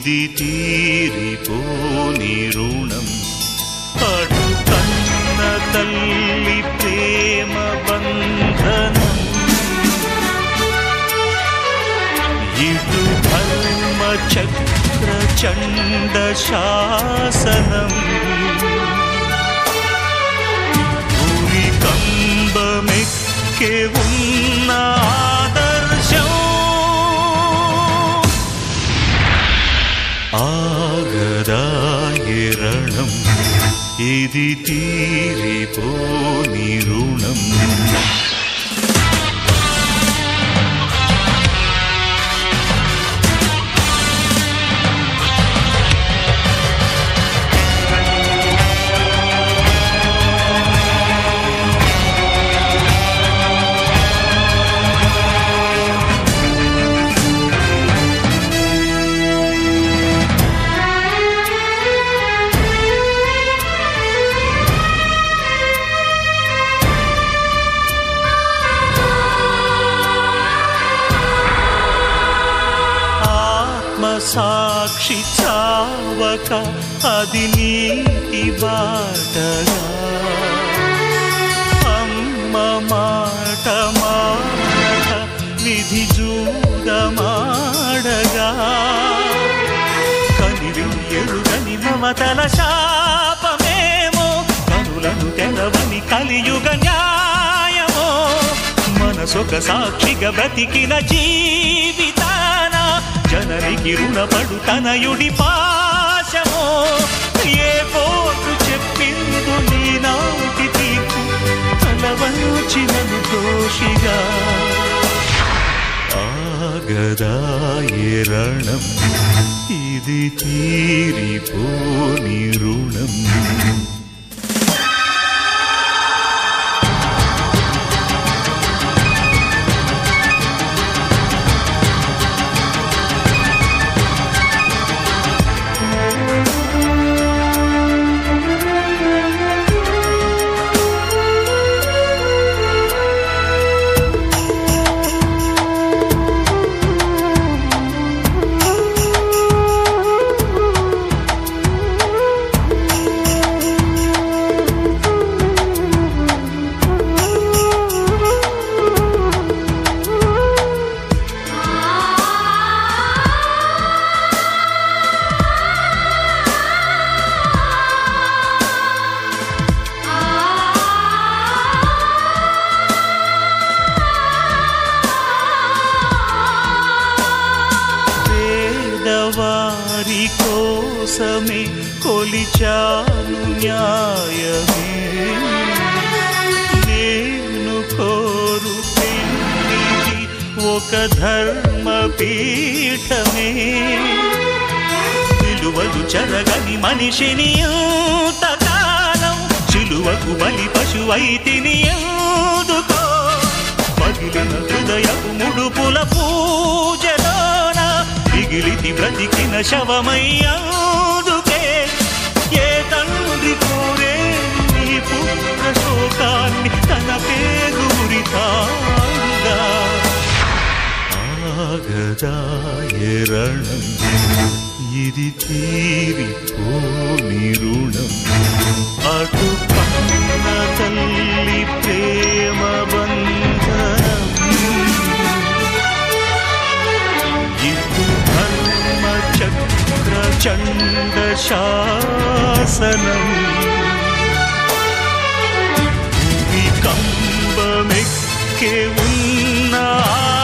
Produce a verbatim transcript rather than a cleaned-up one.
ఇది తీరిపోని రుణం అటు కన్న తల్లి ప్రేమ బంధనం ఇటు ధర్మ చక్ర చండ శాసనం భూమికంబమెక్కే ఉన్న ఆదర్శం ఆగదాయే రణం ఇది తీరిపోని రుణం సాక్షి చావక అది నీటి బాటగా అమ్మ మాట మాట విధి జూదమాడగా కనివి ఎరుగని మమతల శాపమేమో కనులను తెలవని కలియుగ న్యాయమో మనసొక సాక్షిగా బ్రతికిన జీవితాన జననికి రుణపడు తనయుడి పాశమో ఏ కోర్టు చెప్పిందు నీ నాటి తీర్పు తలవంచినను దోషిగా ఆగదాయే రణం ఇది తీరిపోని రుణం వారి కోసమే కొలిచాను న్యాయమే నేను కోరు పెళ్ళిది ఒక ధర్మ పీఠమే విలువలు చెరగని మనిషిని ఎంతకాలం చిలువకు బలి పశువైతిని ఎందుకో పగిలిన హృదయపు ముడుపుల పూజలోన మిగిలితి బ్రతికిన శవమయ్యాదుకే ఏ తండ్రి కోరే నీ పుత్ర శోకాన్ని తన పేగురితాడుగా ఆగదాయే రణం ఇది తీరిపోని రుణం అటు కన్న తల్లి ప్రేమ బంధనం ఇటు ధర్మ చక్ర చండ శాసనం భూమికంబమెక్కే ఉన్న